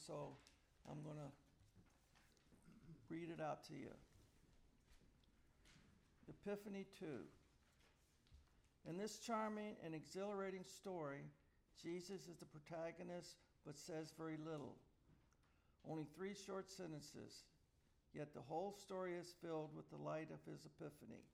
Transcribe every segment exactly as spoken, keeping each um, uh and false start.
so I'm going to read it out to you. Epiphany two. In this charming and exhilarating story, Jesus is the protagonist but says very little. Only three short sentences, yet the whole story is filled with the light of his epiphany.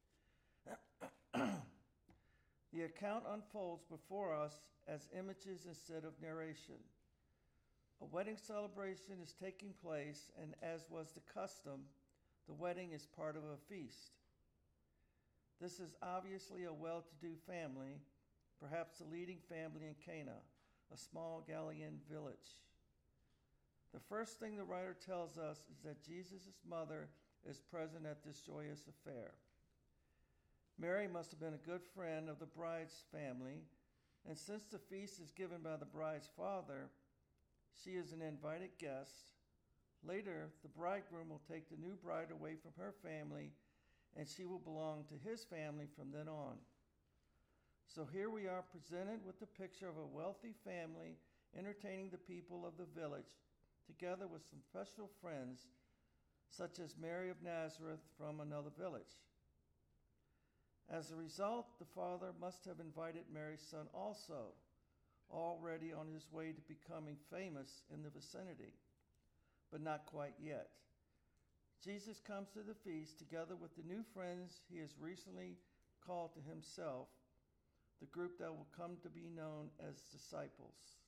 The account unfolds before us as images instead of narration. A wedding celebration is taking place, and as was the custom, the wedding is part of a feast. This is obviously a well-to-do family, perhaps the leading family in Cana, a small Galilean village. The first thing the writer tells us is that Jesus' mother is present at this joyous affair. Mary must have been a good friend of the bride's family, and since the feast is given by the bride's father, she is an invited guest. Later, the bridegroom will take the new bride away from her family, and she will belong to his family from then on. So here we are presented with the picture of a wealthy family entertaining the people of the village, together with some special friends, such as Mary of Nazareth from another village. As a result, the father must have invited Mary's son also, already on his way to becoming famous in the vicinity, but not quite yet. Jesus comes to the feast together with the new friends he has recently called to himself, the group that will come to be known as disciples.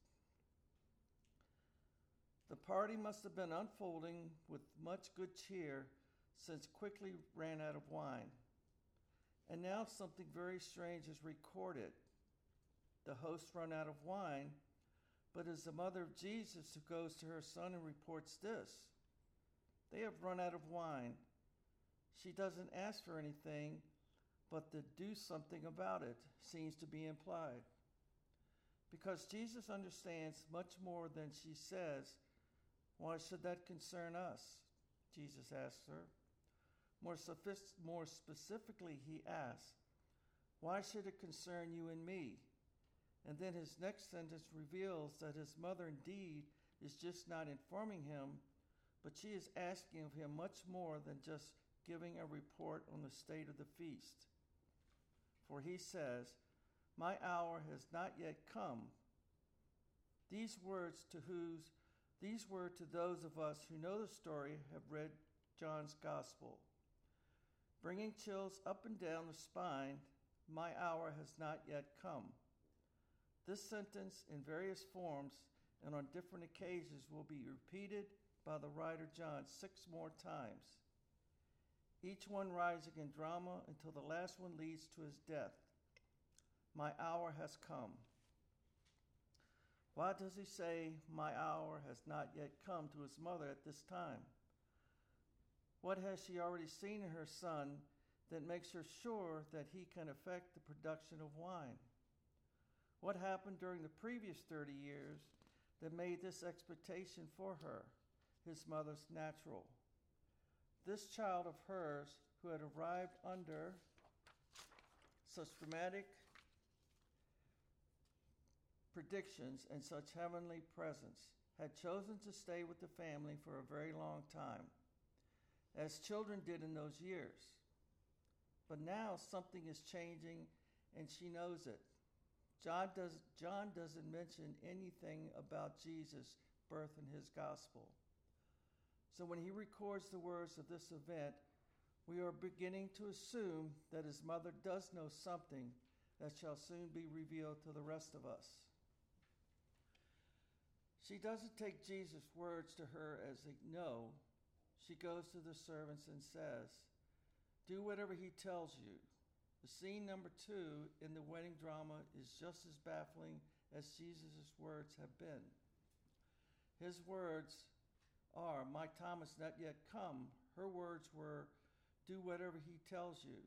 The party must have been unfolding with much good cheer, since quickly ran out of wine. And now something very strange is recorded. The hosts run out of wine, but it is the mother of Jesus who goes to her son and reports this. They have run out of wine. She doesn't ask for anything, but to do something about it seems to be implied. Because Jesus understands much more than she says, why should that concern us? Jesus asks her. More, sophist- more specifically, he asks, why should it concern you and me? And then his next sentence reveals that his mother indeed is just not informing him, but she is asking of him much more than just giving a report on the state of the feast. For he says, my hour has not yet come. These words to whose these were to those of us who know the story have read John's Gospel. Bringing chills up and down the spine, my hour has not yet come. This sentence in various forms and on different occasions will be repeated by the writer John six more times, each one rising in drama until the last one leads to his death. My hour has come. Why does he say, my hour has not yet come to his mother at this time? What has she already seen in her son that makes her sure that he can affect the production of wine? What happened during the previous thirty years that made this expectation for her, his mother's, natural? This child of hers, who had arrived under such dramatic predictions and such heavenly presence, had chosen to stay with the family for a very long time, as children did in those years. But now something is changing, and she knows it. John, does, John doesn't mention anything about Jesus' birth in his gospel. So when he records the words of this event, we are beginning to assume that his mother does know something that shall soon be revealed to the rest of us. She doesn't take Jesus' words to her as a no. She goes to the servants and says, do whatever he tells you. The scene number two in the wedding drama is just as baffling as Jesus' words have been. His words are, my time has not yet come. Her words were, do whatever he tells you.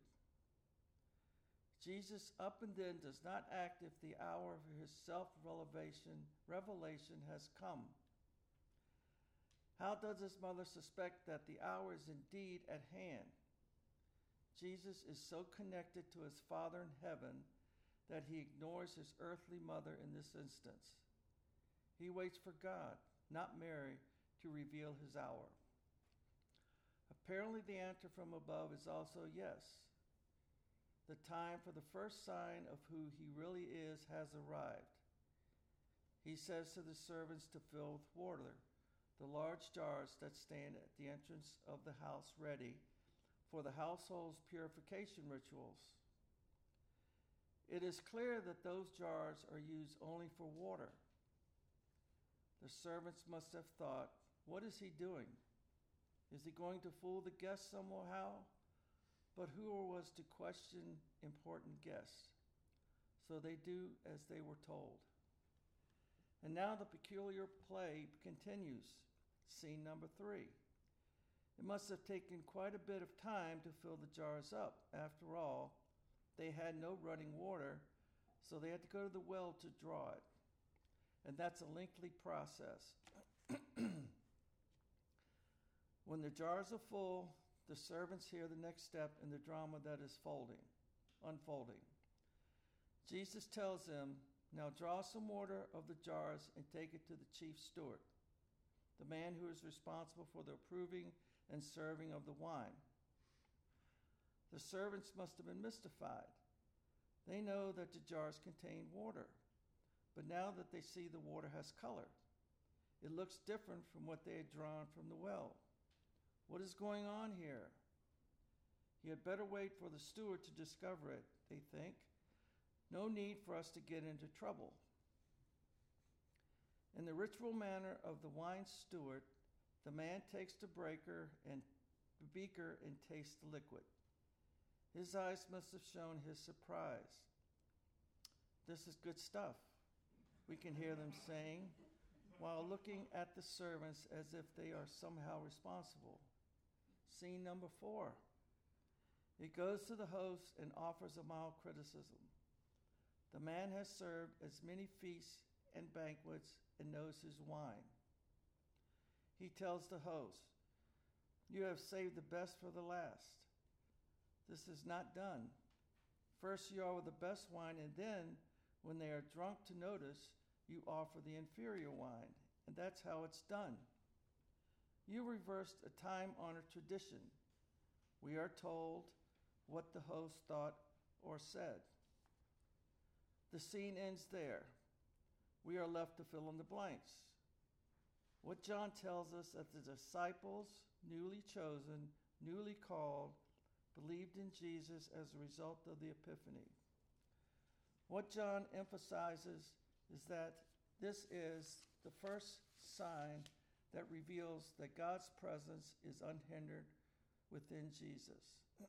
Jesus up and then does not act if the hour of his self-revelation revelation has come. How does his mother suspect that the hour is indeed at hand? Jesus is so connected to his Father in heaven that he ignores his earthly mother in this instance. He waits for God, not Mary, to reveal his hour? Apparently, the answer from above is also yes. The time for the first sign of who he really is has arrived. He says to the servants to fill with water the large jars that stand at the entrance of the house ready for the household's purification rituals. It is clear that those jars are used only for water. The servants must have thought, what is he doing? Is he going to fool the guests somehow? But who was to question important guests? So they do as they were told. And now the peculiar play continues. Scene number three. It must have taken quite a bit of time to fill the jars up. After all, they had no running water, so they had to go to the well to draw it. And that's a lengthy process. When the jars are full, the servants hear the next step in the drama that is folding, unfolding. Jesus tells them, now draw some water of the jars and take it to the chief steward, the man who is responsible for the approving and serving of the wine. The servants must have been mystified. They know that the jars contain water, but now that they see the water has color, it looks different from what they had drawn from the well. What is going on here? He had better wait for the steward to discover it, they think. No need for us to get into trouble. In the ritual manner of the wine steward, the man takes the breaker and the beaker and tastes the liquid. His eyes must have shown his surprise. This is good stuff, we can hear them saying, while looking at the servants as if they are somehow responsible. Scene number four. It goes to the host and offers a mild criticism. The man has served as many feasts and banquets and knows his wine. He tells the host, you have saved the best for the last. This is not done. First you offer the best wine, and then, when they are drunk to notice, you offer the inferior wine. And that's how it's done. You reversed a time-honored tradition. We are told what the host thought or said. The scene ends there. We are left to fill in the blanks. What John tells us that the disciples, newly chosen, newly called, believed in Jesus as a result of the Epiphany. What John emphasizes is that this is the first sign that reveals that God's presence is unhindered within Jesus.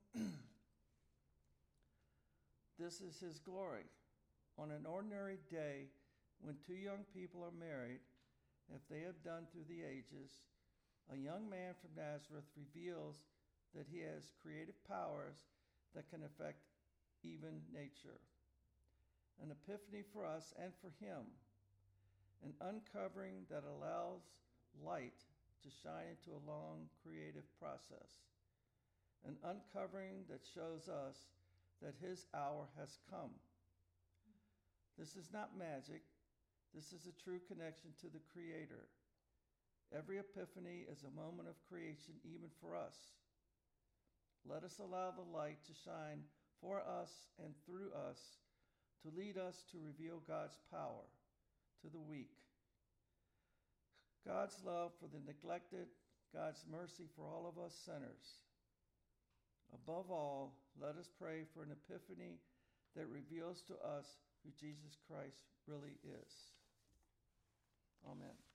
This is his glory. On an ordinary day, when two young people are married, if they have done through the ages, a young man from Nazareth reveals that he has creative powers that can affect even nature. An epiphany for us and for him. An uncovering that allows light to shine into a long creative process. An uncovering that shows us that his hour has come. This is not magic. This is a true connection to the Creator. Every epiphany is a moment of creation, even for us. Let us allow the light to shine for us and through us to lead us to reveal God's power to the weak. God's love for the neglected, God's mercy for all of us sinners. Above all, let us pray for an epiphany that reveals to us who Jesus Christ really is. Amen.